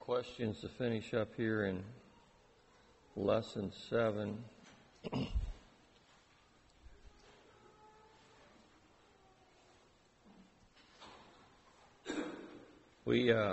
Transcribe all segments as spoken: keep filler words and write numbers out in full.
questions to finish up here in lesson seven. we uh,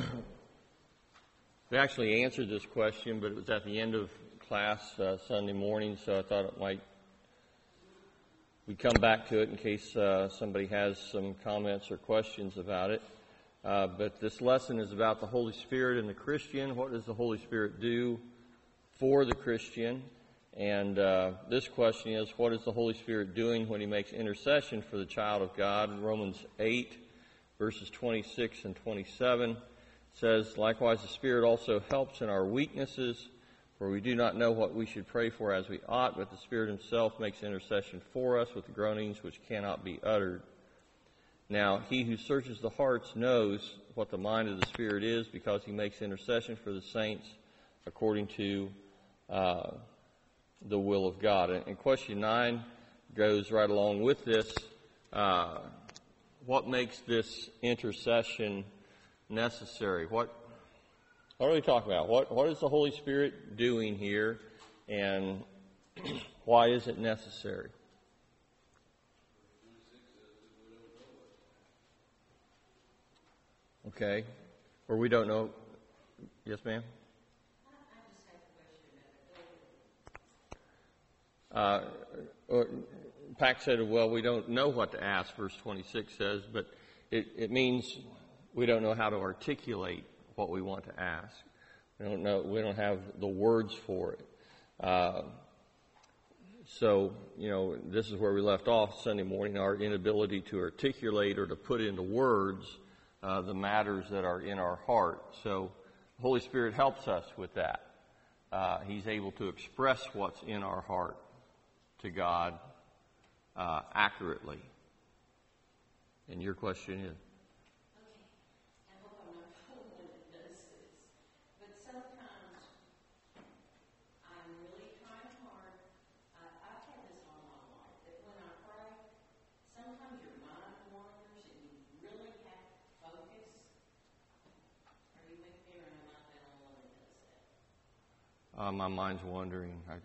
we actually answered this question, but it was at the end of class uh, Sunday morning, so I thought it might we come back to it in case uh, somebody has some comments or questions about it. Uh, but this lesson is about the Holy Spirit and the Christian. What does the Holy Spirit do for the Christian? And uh, this question is, what is the Holy Spirit doing when he makes intercession for the child of God? Romans eight, verses twenty-six and twenty-seven says, likewise the Spirit also helps in our weaknesses, for we do not know what we should pray for as we ought, but the Spirit himself makes intercession for us with groanings which cannot be uttered. Now, he who searches the hearts knows what the mind of the Spirit is, because he makes intercession for the saints according to uh, the will of God. And, and question nine goes right along with this. Uh, what makes this intercession necessary? What, what are we talking about? What, what is the Holy Spirit doing here, and why is it necessary? Okay, or we don't know. Yes, ma'am? Uh, Pack said, well, we don't know what to ask, verse twenty-six says, but it, it means we don't know how to articulate what we want to ask. We don't know, we don't have the words for it. Uh, so, you know, this is where we left off Sunday morning, our inability to articulate or to put into words Uh, the matters that are in our heart. So the Holy Spirit helps us with that. Uh, he's able to express what's in our heart to God uh, accurately. And your question is? Okay. I hope I'm not the only one that does this. But sometimes I'm really trying hard. Uh, I've had this all my life, that when I pray, sometimes your mind wanders and you really have to focus. Are you with me, or am I the only one that does that? Uh, my mind's wandering. I...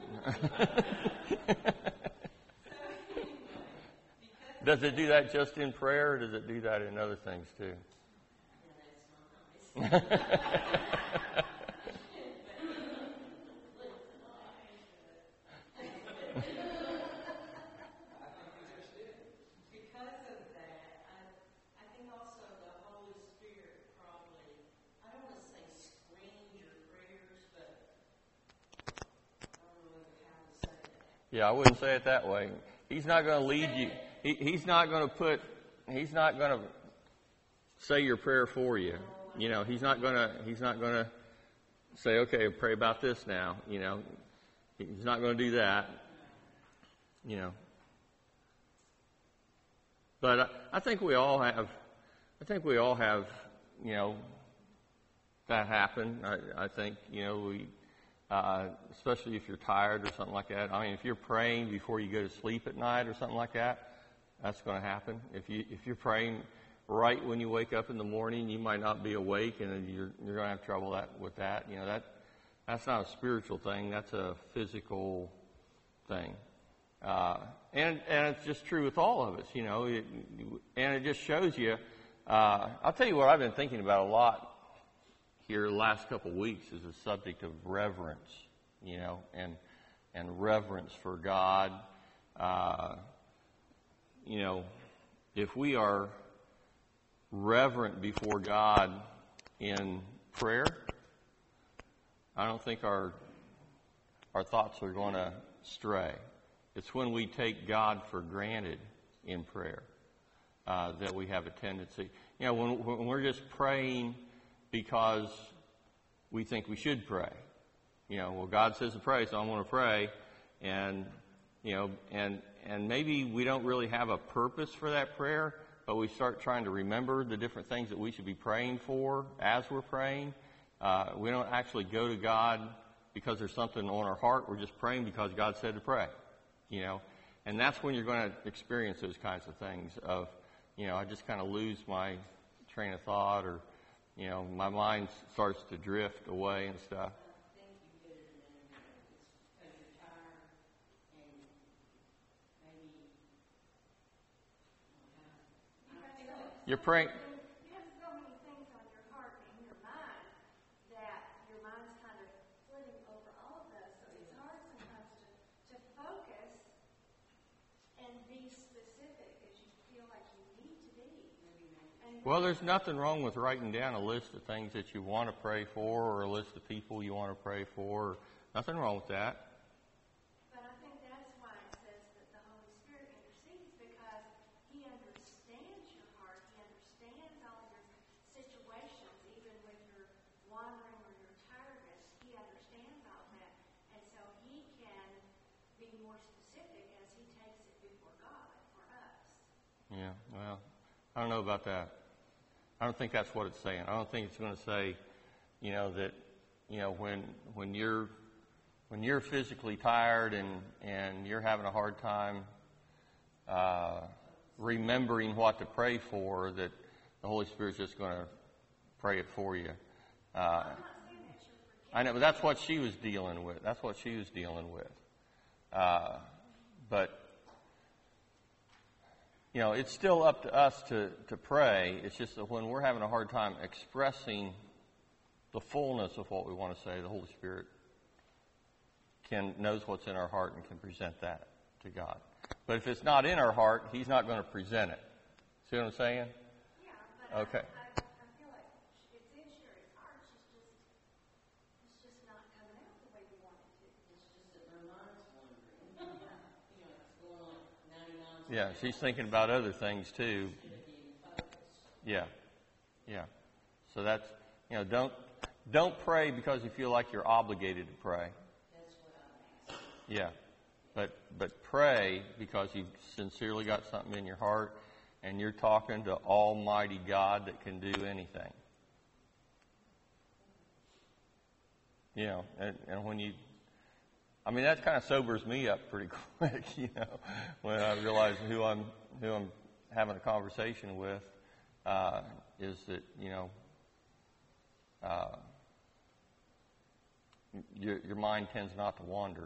Does it do that just in prayer, or does it do that in other things too? Yeah, that's not nice. Because of that, I, I think also the Holy Spirit probably, I don't want to say screens your prayers, but I don't know how to say that. Yeah, I wouldn't say it that way. He's not going to lead you. He, he's not going to put, he's not going to say your prayer for you. You know, he's not going to, he's not going to say, okay, pray about this now. You know, he's not going to do that. You know. But I, I think we all have, I think we all have, you know, that happen. I, I think, you know, we, uh, especially if you're tired or something like that. I mean, if you're praying before you go to sleep at night or something like that, that's going to happen. If you if you're praying right when you wake up in the morning, you might not be awake, and you're you're going to have trouble that with that. You know, that that's not a spiritual thing. That's a physical thing. Uh, and and it's just true with all of us. You know, it, and it just shows you. Uh, I'll tell you what I've been thinking about a lot here the last couple of weeks is the subject of reverence. You know, and and reverence for God. Uh, You know, if we are reverent before God in prayer, I don't think our our thoughts are going to stray. It's when we take God for granted in prayer uh, that we have a tendency. You know, when, when we're just praying because we think we should pray. You know, well, God says to pray, so I'm going to pray, and you know, and and maybe we don't really have a purpose for that prayer, but we start trying to remember the different things that we should be praying for as we're praying. Uh, we don't actually go to God because there's something on our heart. We're just praying because God said to pray, you know. And that's when you're going to experience those kinds of things of, you know, I just kind of lose my train of thought, or you know, my mind starts to drift away and stuff. I think you did it a minute ago. It's because you're tired and maybe, I feel like You're praying. You have so many things on your heart and your mind that your mind's kind of flitting over all of those. So it's hard sometimes to, to focus and be specific as you feel like you need to be. And Well, there's nothing wrong with writing down a list of things that you want to pray for or a list of people you want to pray for. Nothing wrong with that. But I think that's why it says that the Holy Spirit intercedes, because He understands your heart. He understands all your situations, even when you're wandering or your tiredness. He understands all that. And so He can be more specific as He takes it before God for us. Yeah, well, I don't know about that. I don't think that's what it's saying. I don't think it's going to say, you know, that, you know, when when you're when you're physically tired and, and you're having a hard time uh, remembering what to pray for, that the Holy Spirit's just going to pray it for you. Uh, I'm not saying that you're forgetting. I know, but that's what she was dealing with. That's what she was dealing with. Uh, but You know, it's still up to us to, to pray. It's just that when we're having a hard time expressing the fullness of what we want to say, the Holy Spirit can knows what's in our heart and can present that to God. But if it's not in our heart, He's not going to present it. See what I'm saying? Yeah, but Okay. I, I, I feel like it's in Sherry's heart. She's just, it's just not coming out the way you want it to. it's just that my mind's wandering. You know, it's going like ninety-nine. Yeah, she's thinking about other things too. Instead of being focused. Yeah, yeah. So that's, you know, don't don't pray because you feel like you're obligated to pray. That's what I'm asking. Yeah, but but pray because you've sincerely got something in your heart, and you're talking to Almighty God that can do anything. You know, and, and when you, I mean, that kind of sobers me up pretty quick. You know, when I realize who I'm who I'm having a conversation with, uh, is that you know, uh, your your mind tends not to wander.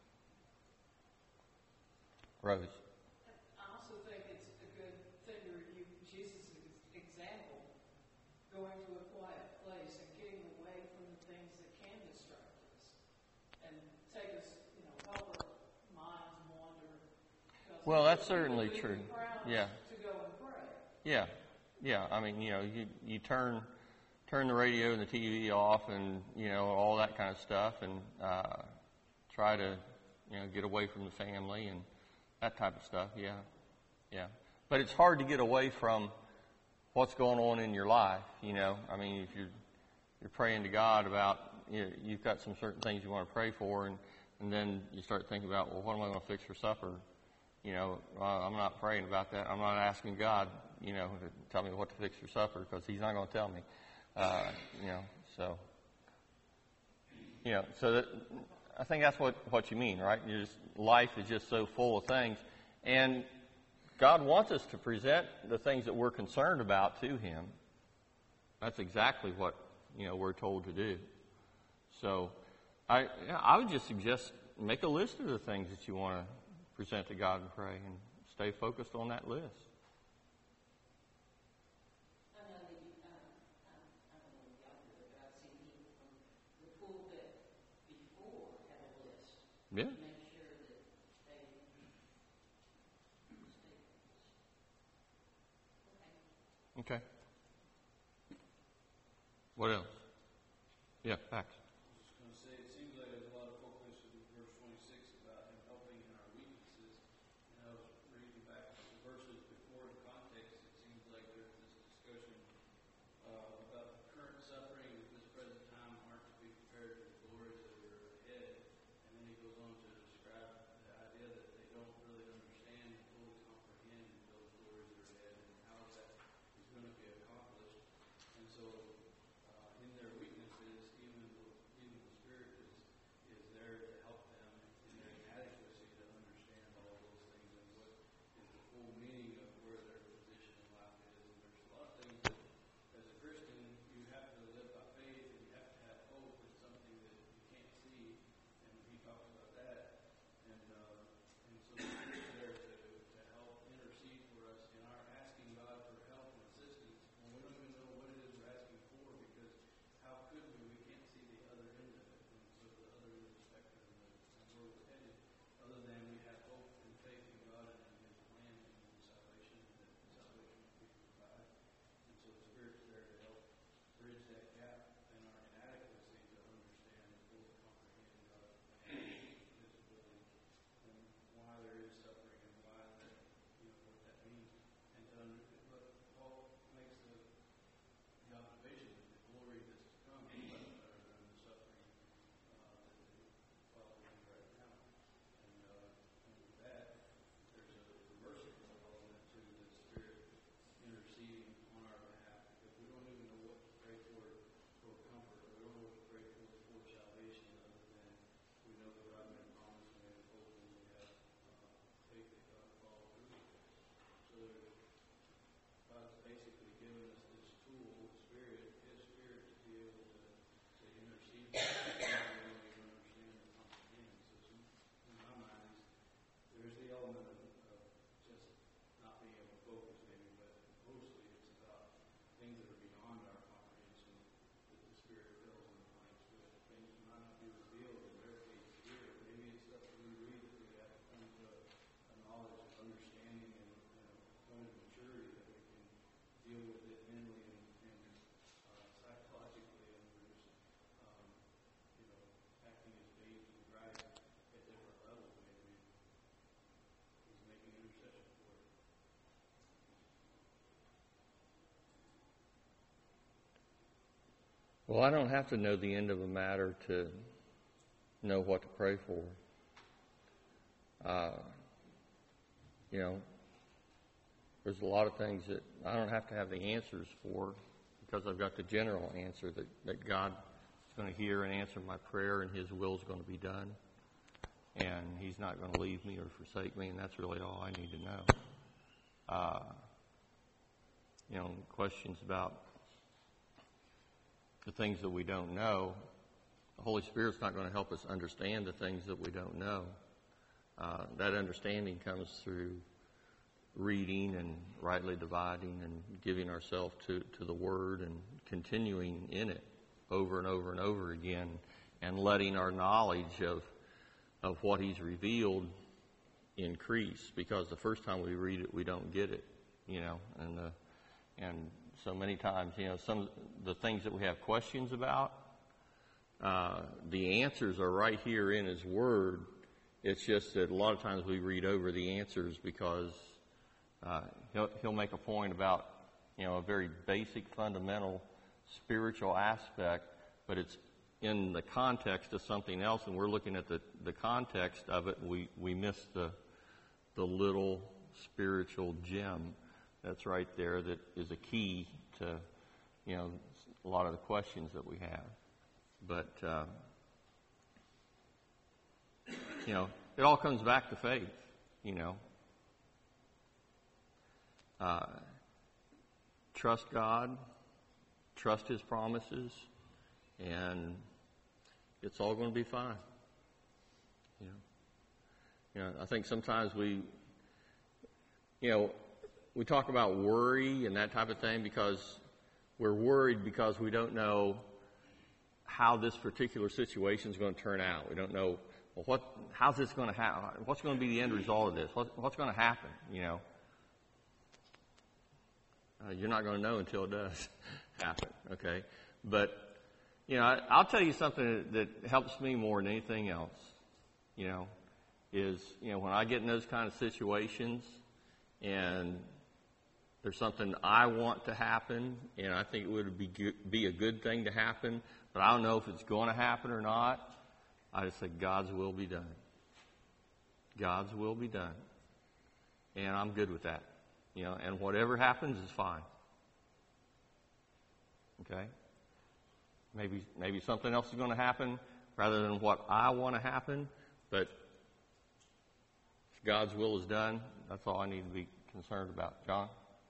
Rose. I also think it's a good thing to review Jesus' example, going to a quiet place and getting away from the things that can distract us and take us, you know, help our minds wander. Because Well, that's we certainly believe true. in crowds Yeah. To go and pray. Yeah, yeah. I mean, you know, you you turn turn the radio and the T V off, and you know all that kind of stuff, and uh, try to you know get away from the family and that type of stuff. Yeah, yeah. But it's hard to get away from what's going on in your life. You know, I mean, if you're you're praying to God about you know, you've got some certain things you want to pray for, and and then you start thinking about, well, what am I going to fix for supper? You know, uh, I'm not praying about that. I'm not asking God, you know, to tell me what to fix for supper because He's not going to tell me. Uh, you know, so, you know, so that, I think that's what, what you mean, right? You're just, life is just so full of things. And God wants us to present the things that we're concerned about to Him. That's exactly what, you know, we're told to do. So I, yeah, I would just suggest make a list of the things that you want to present to God and pray, and stay focused on that list. I know that you, uh, um, I don't know if y'all do it, but I've seen people from the pulpit before have a list. Yeah. To make sure that they stay. Okay. Okay. What else? Yeah, Max. I was just going to say, it seems like there's a lot of focus in verse twenty-six about Him helping in our weaknesses. And I was reading back the verses before in context, it seems like there's this discussion uh, about the current suffering at this present time aren't to be compared to the glories that are ahead. And then he goes on to describe the idea that they don't really understand and fully comprehend those glories that are ahead and how that is going to be accomplished. And so uh, in their weaknesses, even though Well, I don't have to know the end of a matter to know what to pray for. Uh, you know, there's a lot of things that I don't have to have the answers for because I've got the general answer that, that God is going to hear and answer my prayer and His will is going to be done. And He's not going to leave me or forsake me, and that's really all I need to know. Uh, you know, questions about the things that we don't know, the Holy Spirit's not going to help us understand the things that we don't know. Uh, that understanding comes through reading and rightly dividing and giving ourselves to, to the Word and continuing in it over and over and over again and letting our knowledge of of what He's revealed increase, because the first time we read it, we don't get it, you know, and the, and so many times, you know, some of the things that we have questions about, uh, the answers are right here in His Word. It's just that a lot of times we read over the answers because uh, he'll, he'll make a point about, you know, a very basic, fundamental spiritual aspect, but it's in the context of something else, and we're looking at the, the context of it, and we, we miss the the little spiritual gem that's right there that is a key to, you know, a lot of the questions that we have. But, uh, you know, it all comes back to faith, you know. Uh, trust God, trust His promises, and it's all going to be fine. You know, you know, I think sometimes we, you know, we talk about worry and that type of thing because we're worried because we don't know how this particular situation is going to turn out. We don't know, well, what, how's this going to happen? What's going to be the end result of this? What, what's going to happen? You know, uh, you're not going to know until it does happen. Okay, but. You know, I, I'll tell you something that, that helps me more than anything else, you know, is, you know, when I get in those kind of situations and there's something I want to happen and I think it would be, good, be a good thing to happen, but I don't know if it's going to happen or not, I just say, God's will be done. God's will be done. And I'm good with that, you know, and whatever happens is fine. Okay? Maybe maybe something else is going to happen rather than what I want to happen, but if God's will is done, that's all I need to be concerned about. John?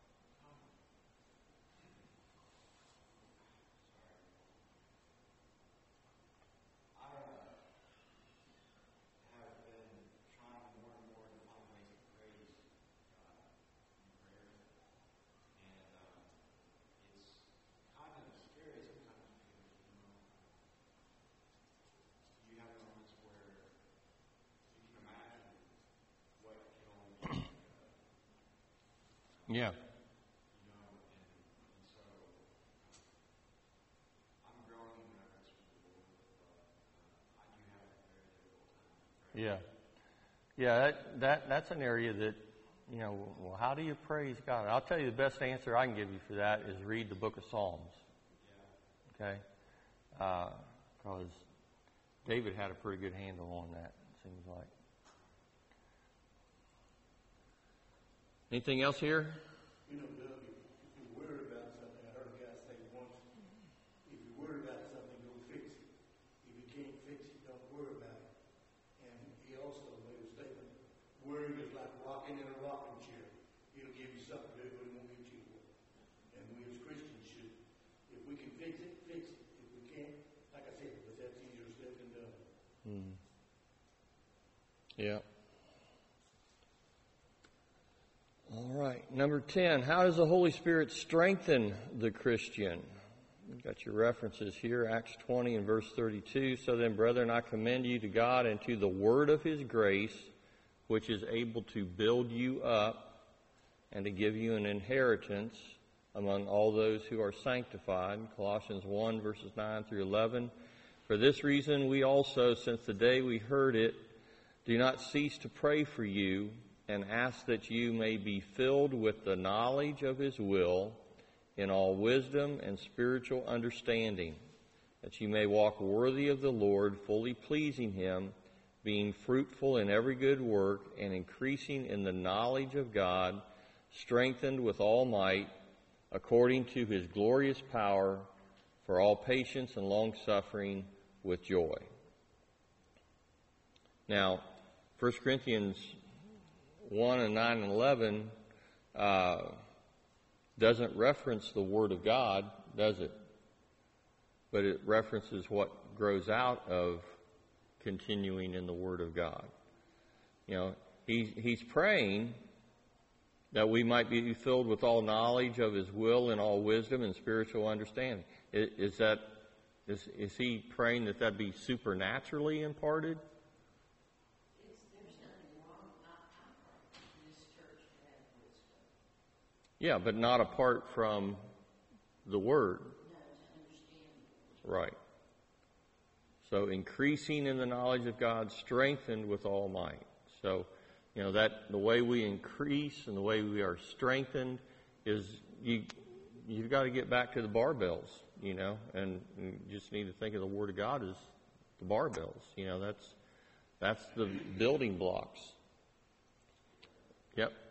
Yeah. Yeah. Yeah, that, that that's an area that, you know, well, how do you praise God? I'll tell you the best answer I can give you for that is read the book of Psalms. Okay? Because uh, David had a pretty good handle on that, it seems like. Anything else here? You know, Doug, if, if you're worried about something, I heard a guy say once, if you're worried about something, go fix it. If you can't fix it, don't worry about it. And he also made a statement, worrying is like rocking in a rocking chair. It'll give you something to do, but it won't get you one. And we as Christians should, if we can fix it, fix it. If we can't, like I said, but that's easier said than done. Mm. Yeah. All right. Number ten, how does the Holy Spirit strengthen the Christian? You've got your references here, Acts twenty and verse thirty-two. So then, brethren, I commend you to God and to the word of His grace, which is able to build you up and to give you an inheritance among all those who are sanctified. Colossians one, verses nine through eleven. For this reason, we also, since the day we heard it, do not cease to pray for you, and ask that you may be filled with the knowledge of His will in all wisdom and spiritual understanding, that you may walk worthy of the Lord, fully pleasing him, being fruitful in every good work, and increasing in the knowledge of God, strengthened with all might, according to his glorious power, for all patience and long-suffering with joy. Now, First Corinthians one and nine and eleven uh, doesn't reference the Word of God, does it? But it references what grows out of continuing in the Word of God. You know, he, he's praying that we might be filled with all knowledge of his will and all wisdom and spiritual understanding. Is, is that is, is he praying that that be supernaturally imparted? It's, there's nothing wrong. I, I pray for this church to have wisdom. Yeah, but not apart from the Word. No, to understand. Right. So increasing in the knowledge of God, strengthened with all might. So, you know, that the way we increase and the way we are strengthened is you you've got to get back to the barbells, you know, and, and you just need to think of the Word of God as the barbells. You know, that's that's the building blocks. Yep.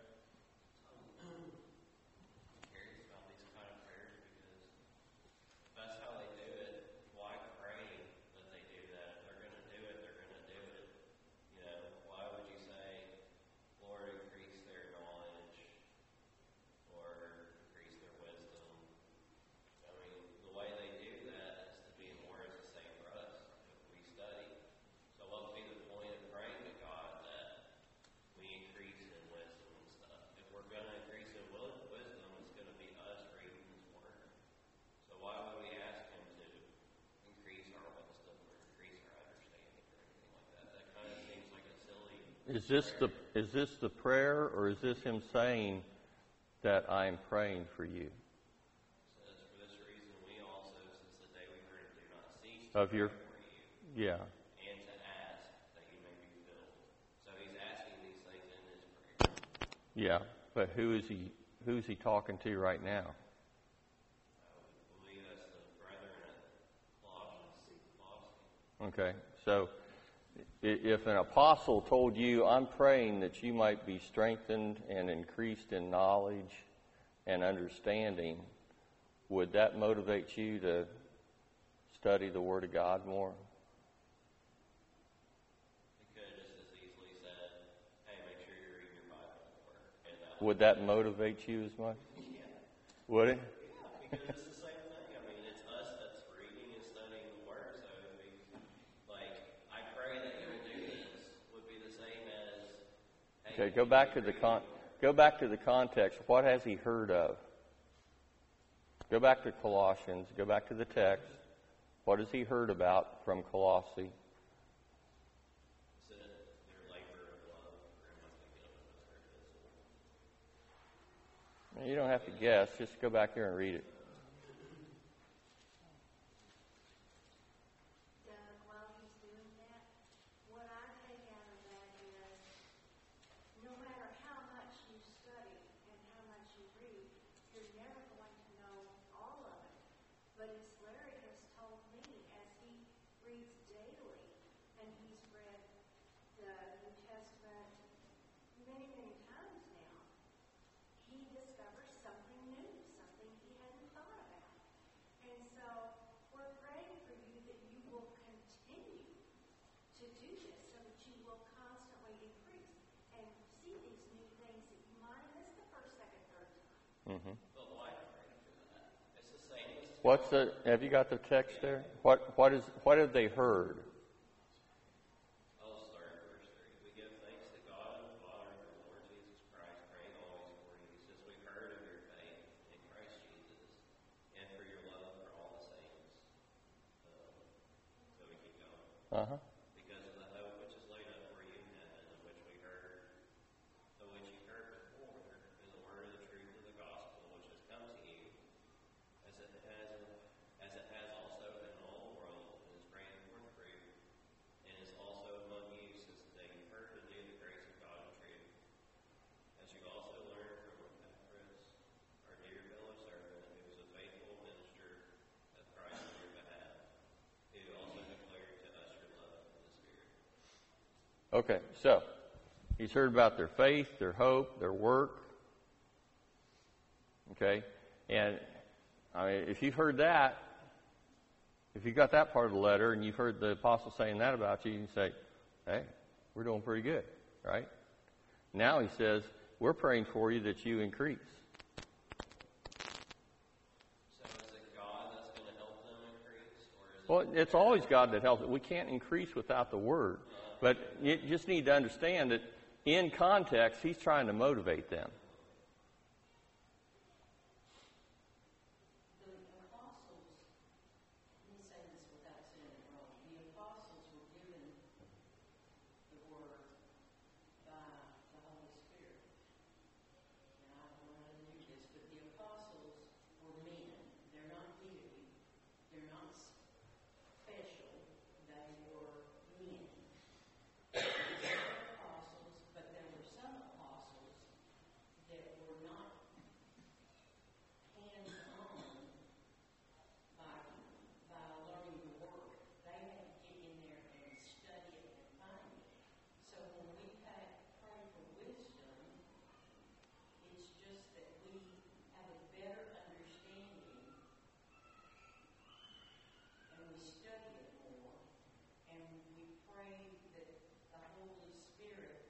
Is this the is this the prayer, or is this him saying that I am praying for you? It says, for this reason we also, since the day we heard it, do not cease Of to your, pray for you, yeah. and to ask that you may be filled. So he's asking these things in his prayer. Yeah, but who is he who's he talking to right now? I believe that's the brethren at Colossians. Okay, so if an apostle told you, I'm praying that you might be strengthened and increased in knowledge and understanding, would that motivate you to study the Word of God more? He could just as easily said, hey, make sure you're reading your Bible more. And that Would that motivate you as much? Yeah. Would it? Yeah, because it's the same thing. I mean, it's us that's reading and studying the Word. So if we, like, I pray that you will do this, would be the same as, hey, Okay, go back to the con- go back to the context. What has he heard of? Go back to Colossians. Go back to the text. What has he heard about from Colossae? It's a, their labor of love for him to give us their You don't have to guess. Just go back there and read it. Doug, while he's doing that, what I take out of that is, no matter how much you study and how much you read, you're never going to know all of it. But as Larry has told me, as he reads daily, and he's read the New Testament many, many times now, he discovers something new, something he hadn't thought about. And so we're praying for you that you will continue to do this so that you will constantly increase and see these new things that you might have missed the first, second, third time. Mm-hmm. But why pray for that? It's the same as What's the? Have you got the text there? What what is what have they heard? I'll start at verse three. We give thanks to God and Father of our Lord Jesus Christ, praying always for you, since we've heard of your faith in Christ Jesus, and for your love for all the saints. Um, so we keep going. Uh huh. Because of the hope which is laid up for you in heaven, of which we heard, of which you heard before, is the word of the truth of the gospel, which has come to you, as it has, as it has also in all the world, and is bringing forth fruit, and is also among you since the day you heard the new the grace of God and truth, as you also learned from Epaphras, our dear fellow servant, who is a faithful minister of Christ on your behalf, Okay, so he's heard about their faith, their hope, their work. Okay, and I mean, if you've heard that, if you got that part of the letter and you've heard the apostle saying that about you, you can say, hey, we're doing pretty good, right? Now he says, we're praying for you that you increase. So is it God that's going to help them increase? Or is it Well, it's always God that helps. We can't increase without the Word. But you just need to understand that in context, he's trying to motivate them. The apostles, let me say this without saying it wrong, the apostles were given the word by the Holy Spirit. And I don't know how to do this, but the apostles were men. They're not deity. They're not special. They were men. There were apostles, but there were some apostles that were not hands-on by, by learning the word. They had to get in there and study it and find it. So when we pray, pray for wisdom, it's just that we have a better understanding and we study it more and we pray that the Holy Spirit.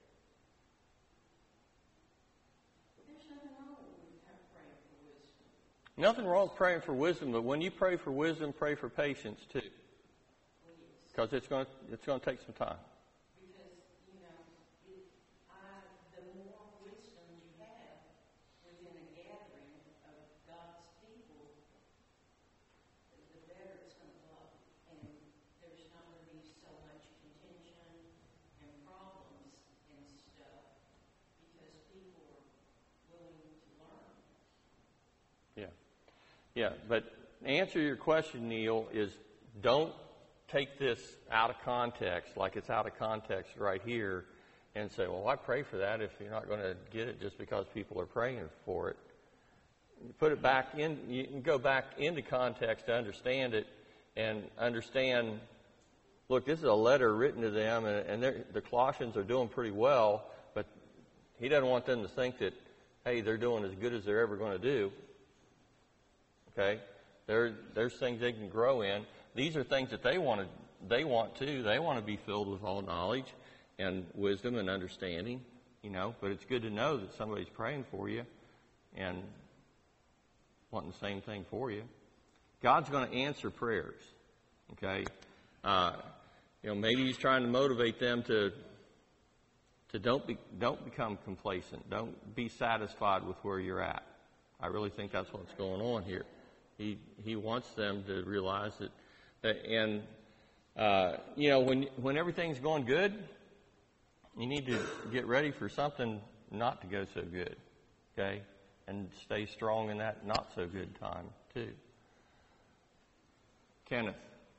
There's nothing wrong with praying for wisdom. Nothing wrong with praying for wisdom, but when you pray for wisdom, pray for patience too, because it's going to, it's going to take some time. Because, you know, it, I, the more wisdom you have within a gathering of God's people, the better it's going to flow. And there's not going to be so much contention and problems and stuff because people are willing to learn. Yeah. Yeah, but answer your question, Neil, is don't take this out of context, like it's out of context right here, and say, well, why pray for that if you're not going to get it just because people are praying for it? You put it back in, you can go back into context to understand it and understand, look, this is a letter written to them, and, and the Colossians are doing pretty well, but he doesn't want them to think that, hey, they're doing as good as they're ever going to do. Okay? There, there's things they can grow in. These are things that they want to, they want to. They want to be filled with all knowledge and wisdom and understanding, you know. But it's good to know that somebody's praying for you and wanting the same thing for you. God's going to answer prayers, okay? Uh, you know, maybe he's trying to motivate them to to don't be, don't become complacent. Don't be satisfied with where you're at. I really think that's what's going on here. He he wants them to realize that, that and uh, you know, when when everything's going good, you need to get ready for something not to go so good, okay? And stay strong in that not so good time too. Kenneth.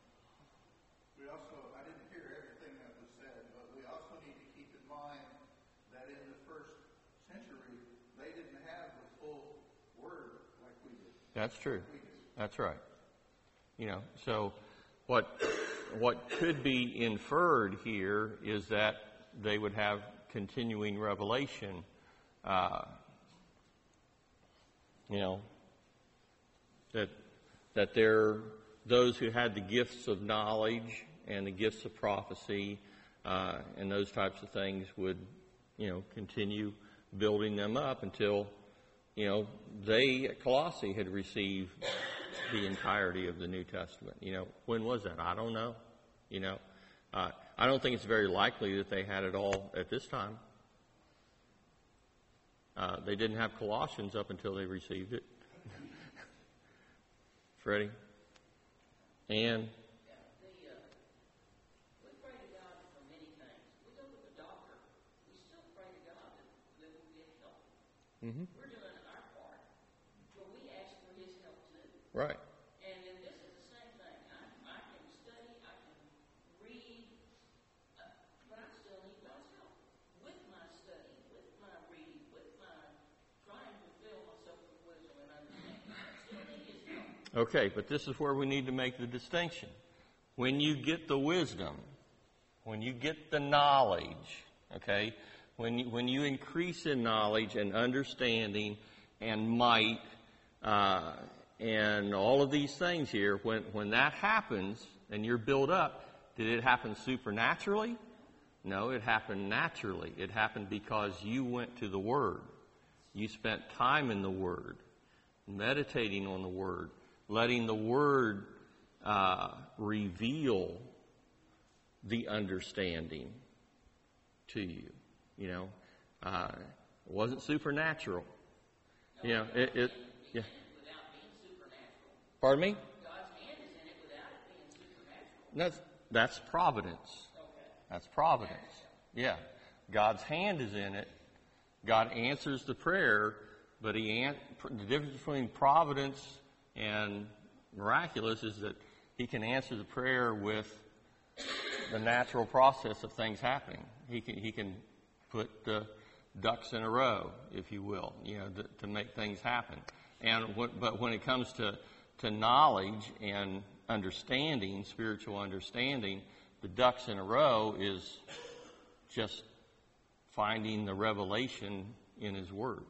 We also, I didn't hear everything that was said, but we also need to keep in mind that in the first century, they didn't have the full word like we did. That's true. That's right. You know, so what what could be inferred here is that they would have continuing revelation. Uh, you know, that that they're those who had the gifts of knowledge and the gifts of prophecy uh, and those types of things would, you know, continue building them up until, you know, they at Colossae had received the entirety of the New Testament. You know, when was that? I don't know. You know, uh, I don't think it's very likely that they had it all at this time. Uh, they didn't have Colossians up until they received it. Freddie? And? Yeah, the, uh, we pray to God for many things. We go to the doctor, we still pray to God that, that we'll get help. Mm-hmm. We're doing our part, but we ask for His help too. Right. And then this is the same thing. I, I can study, I can read, uh, but I still need God's help with my study, with my reading, with my trying to fill myself with wisdom and understanding. I still need His help. Okay, but this is where we need to make the distinction. When you get the wisdom, when you get the knowledge, okay, when you, when you increase in knowledge and understanding and might uh, and all of these things here, when, when that happens and you're built up, did it happen supernaturally? No, it happened naturally. It happened because you went to the Word. You spent time in the Word, meditating on the Word, letting the Word uh, reveal the understanding to you. You know, uh, it wasn't supernatural. You know, it, it yeah. Without being supernatural. Pardon me? God's hand is in it without it being supernatural. That's, that's providence. Okay. That's providence. Yeah. God's hand is in it. God answers the prayer, but he an- the difference between providence and miraculous is that he can answer the prayer with the natural process of things happening. He can, he can put the ducks in a row, if you will, you know, to, to make things happen. And what, but when it comes to, to knowledge and understanding, spiritual understanding, the ducks in a row is just finding the revelation in his Word.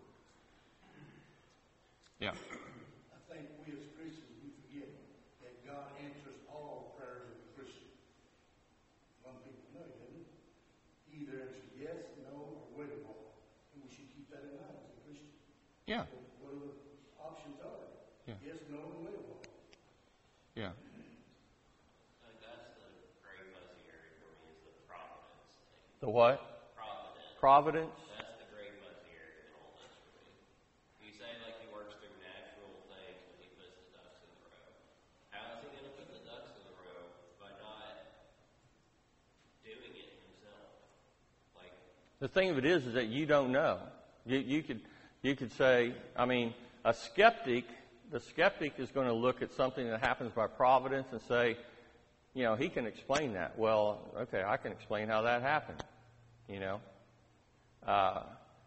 Yeah. I think we as Christians, we forget that God answers all prayers of a Christian. Some people know he doesn't. He either answers yes, no, or wait a while. And we should keep that in mind as a Christian. Yeah. So what are the options are? Yeah. Yes, no, and wait a while. Yeah. I think that's the very fuzzy area for me is the providence thing. The what? Providence. Providence? That's the great fuzzy area in all this for me. You say like he works through natural things when he puts the ducks in the row. How is he going to put the ducks in the row by not doing it himself? Like, The thing of it is, is that you don't know. You, you could, you could say, I mean, a skeptic, the skeptic is going to look at something that happens by providence and say, you know, he can explain that. Well, okay, I can explain how that happened, you know. Uh,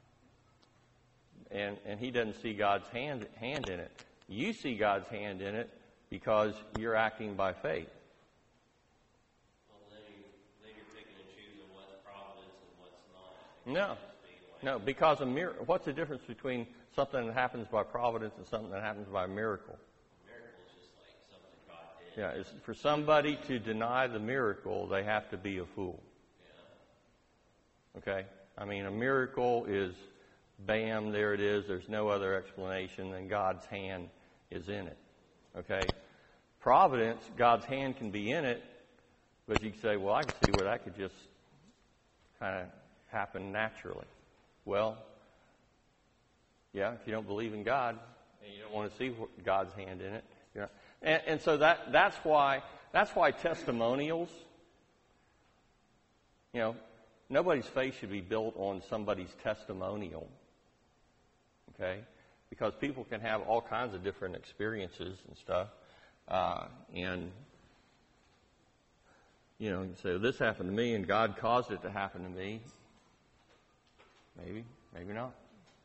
and, and he doesn't see God's hand, hand in it. You see God's hand in it because you're acting by faith. well, then, you, then you're picking and choosing what's providence and what's not. No. No, because a mir- what's the difference between something that happens by providence and something that happens by miracle? Miracle is just like something God did. Yeah, it's, for somebody to deny the miracle, they have to be a fool. Yeah. Okay? I mean, a miracle is, bam, there it is. There's no other explanation, and God's hand is in it. Okay? Providence, God's hand can be in it, but you can say, well, I can see where that could just kind of happen naturally. Well, yeah, if you don't believe in God and you don't want to see God's hand in it, you know, and, and so that that's why that's why testimonials. You know, nobody's faith should be built on somebody's testimonial. Okay, because people can have all kinds of different experiences and stuff, uh, and you know, you say this happened to me and God caused it to happen to me. Maybe, maybe not.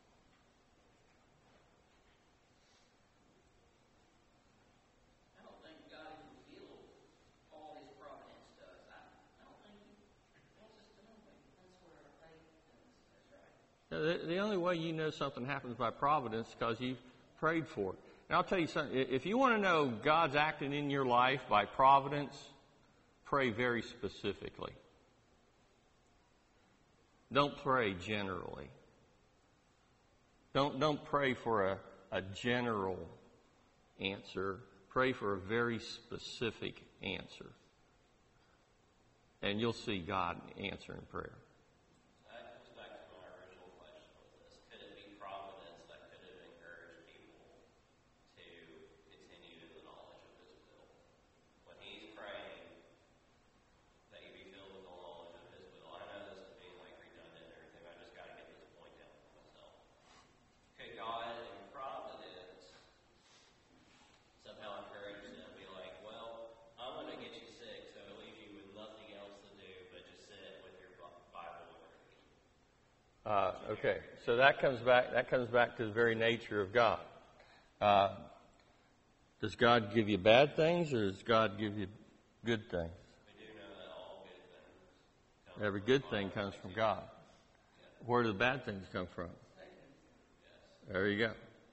I don't think God has revealed all his providence to us. I, I don't think he wants us to know, but that's where our faith is. That's right. Now, The, the only way you know something happens by providence is because you've prayed for it. And I'll tell you something. If you want to know God's acting in your life by providence, pray very specifically. Don't pray generally. Don't don't pray for a, a general answer. Pray for a very specific answer. And you'll see God answering prayer. That goes back to my original question with this. Could it be providence that could have encouraged people to continue in the knowledge of his will? When he's praying, that you be filled with the knowledge of his will. I know this is being like redundant and everything, but I just got to get this point down for myself. Could God in providence somehow encourage them to be like, well, I'm going to get you sick, so it'll leave you with nothing else to do but just sit with your Bible and read. Uh, okay, so that comes back. That comes back to the very nature of God. Uh, does God give you bad things, or does God give you good things? We do know that all good things. Every good thing comes from God. Where do the bad things come from? There you go.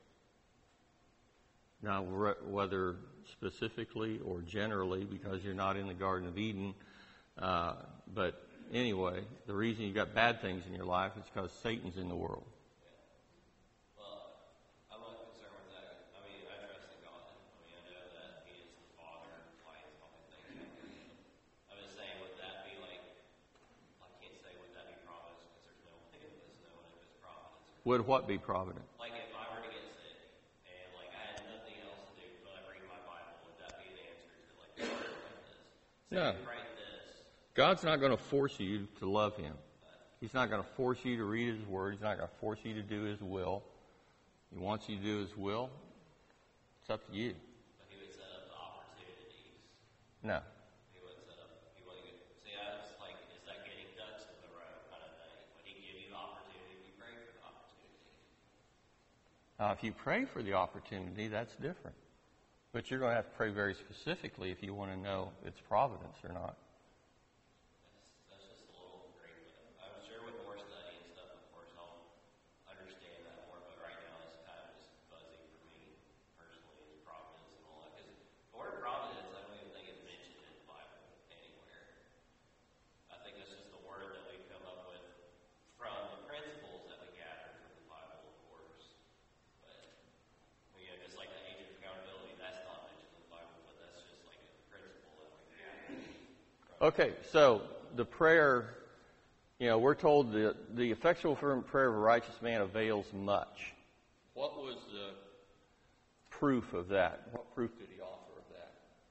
Now, whether specifically or generally, because you're not in the Garden of Eden, uh, but anyway, the reason you got bad things in your life is because Satan's in the world. Well, I'm not concerned with that. I mean, I trust in God. I mean, I know that He is the Father, light, all things. I'm just saying, would that be like, I can't say would that be providence because there's no way of us knowing if it's providence. Would what be provident? Like if I were to get sick and like I had nothing else to do but I read my Bible, would that be the answer to like a prayer like this? Say, No. pray this. God's not going to force you to love Him. He's not going to force you to read His Word. He's not going to force you to do His will. He wants you to do His will. It's up to you. But He would set up the opportunities. No. He would set up, He wouldn't get, see, I was like, is that getting ducks in the road kind of thing? Would He give you the opportunity if you pray for the opportunity? Now, if you pray for the opportunity, that's different. But you're going to have to pray very specifically if you want to know its providence or not. That's, that's just a little great. I'm sure with more study and stuff, of course, I'll understand that more. But right now, it's kind of just fuzzy for me personally, is providence and all that. Because the word providence, I don't even think it's mentioned in the Bible anywhere. I think that's just the word that we come up with from the principles that we gather from the Bible, of course. But you know, just like the age of accountability, that's not mentioned in the Bible, but that's just like a principle that we gather. Okay, so the prayer, you know, we're told that the effectual fervent prayer of a righteous man avails much. What was the proof of that? What proof did he offer of that?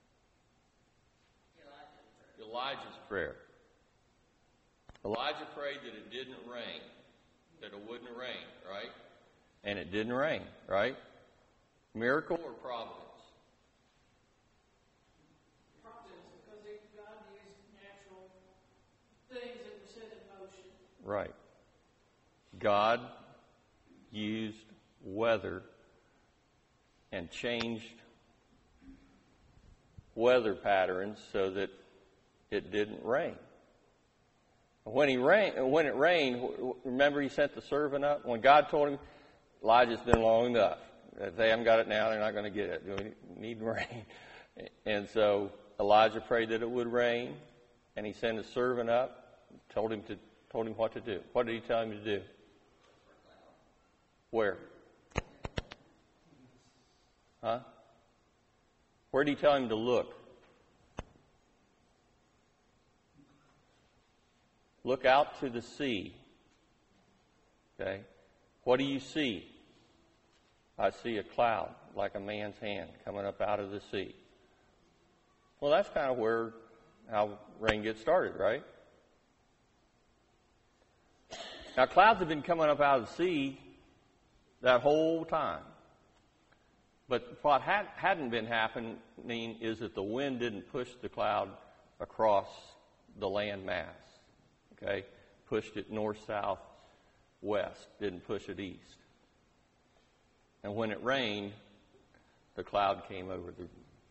Elijah's prayer. Elijah prayed that it didn't rain, that it wouldn't rain, right? And it didn't rain, right? Miracle or providence? Providence, because it, God used natural things that were set in motion. Right. God used weather and changed weather patterns so that it didn't rain. When he rain, when it rained, remember he sent the servant up? When God told him, Elijah's been long enough. If they haven't got it now, they're not going to get it. We need rain. And so Elijah prayed that it would rain, and he sent his servant up, told him to told him what to do. What did he tell him to do? Where? Huh? Where did he tell him to look? Look out to the sea. Okay? What do you see? I see a cloud like a man's hand coming up out of the sea. Well, that's kind of where how rain gets started, right? Now, clouds have been coming up out of the sea that whole time. But what had, hadn't been happening is that the wind didn't push the cloud across the land mass. Okay? Pushed it north, south, west. Didn't push it east. And when it rained, the cloud came over the...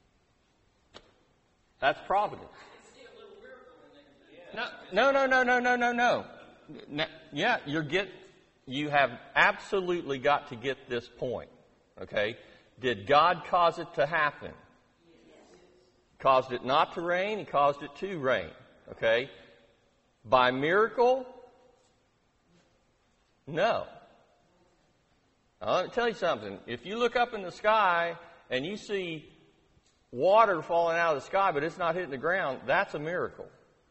That's providence. No, no, no, no, no, no, no, no. Now, yeah, you're get, you have absolutely got to get this point. Okay? Did God cause it to happen? Caused it not to rain, He caused it to rain. Okay? By miracle? No. Now, let me tell you something. If you look up in the sky and you see water falling out of the sky, but it's not hitting the ground, that's a miracle.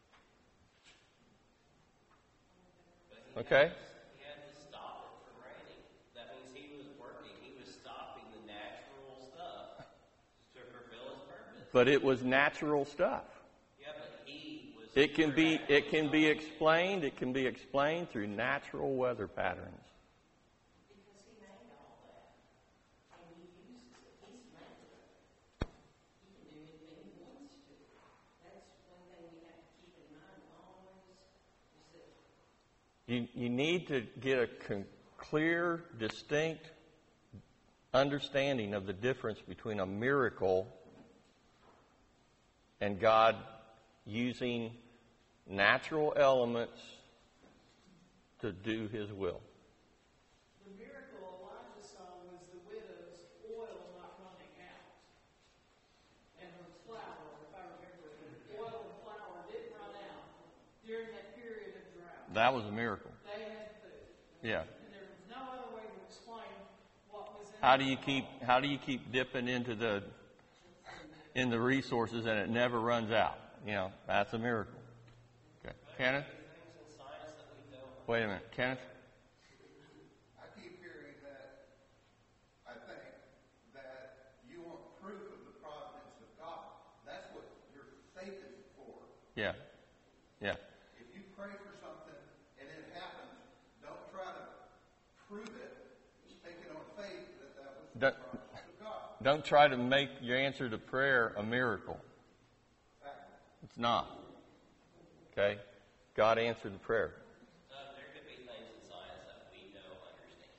Okay? He had to stop it from raining. That means he was working. He was stopping the natural stuff to fulfill his purpose. But it was natural stuff. Yeah, but he was. It can be it can be explained, it can be explained through natural weather patterns. Because he made all that. And he uses it. He's made it. He can do anything he wants to. That's one thing we have to keep in mind always, is that You you need to get a con- clear, distinct understanding of the difference between a miracle and God using natural elements to do His will. The miracle Elijah saw was the widow's oil not running out. And her flour, if I remember, oil and flour didn't run out during that period of drought. That was a miracle. They had food. Yeah. And there was no other way to explain what was in How the do you keep how do you keep dipping into the in the resources and it never runs out? You know, that's a miracle. Okay. Kenneth? Wait a minute. Kenneth? I keep hearing that, I think, that you want proof of the providence of God. That's what your faith is for. Yeah. Yeah. If you pray for something and it happens, don't try to prove it, take it on faith that that was the Don't, providence of God. don't try to make your answer to prayer a miracle. It's not. Okay? God answered the prayer. Uh, there could be things in science that we don't understand.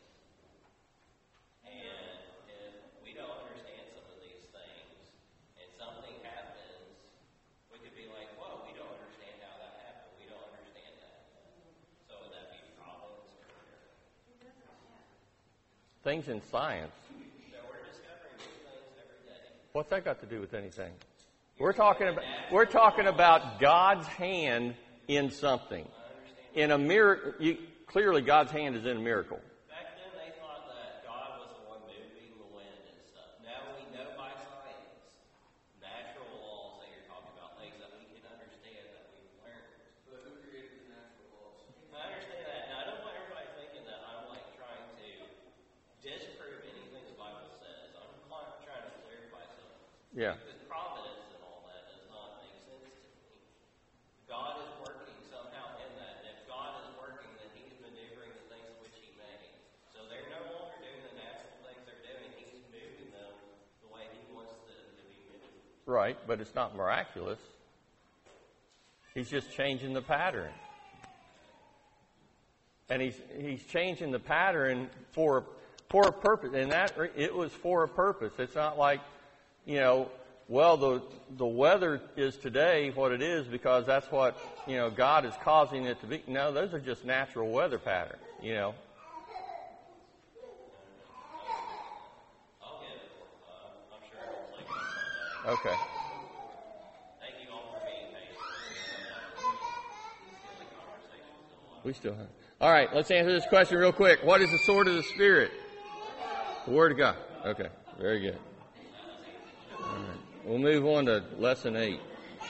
And if we don't understand some of these things and something happens, we could be like, whoa, we don't understand how that happened. We don't understand that. So would that be problems? Things in science. So we're discovering new things every day. What's that got to do with anything? We're talking about we're talking about God's hand in something. In a miracle, you, clearly God's hand is in a miracle. Back then they thought that God was the one moving the wind and stuff. Now we know by science, natural laws that you're talking about, things that we can understand that we've learned. But who created the natural laws? I understand that. Now I don't want everybody thinking that I'm like trying to disprove anything the Bible says. I'm trying to clarify something. Yeah. Because providence and all that does not make sense to me. God is working somehow in that. And if God is working, then He's maneuvering the things which He made. So they're no longer doing the natural things they're doing. He's moving them the way He wants them to be moved. Right, but it's not miraculous. He's just changing the pattern. And he's he's changing the pattern for for a purpose. And that it was for a purpose. It's not like, you know, well, the the weather is today what it is because that's what, you know, God is causing it to be. No, those are just natural weather patterns, you know. I'll get it. Uh, I'm sure it'll take us someday. Okay. Thank you all for being patient. These conversations still on. We still have. All right, let's answer this question real quick. What is the sword of the Spirit? The Word of God. Okay, very good. All right. We'll move on to lesson eight.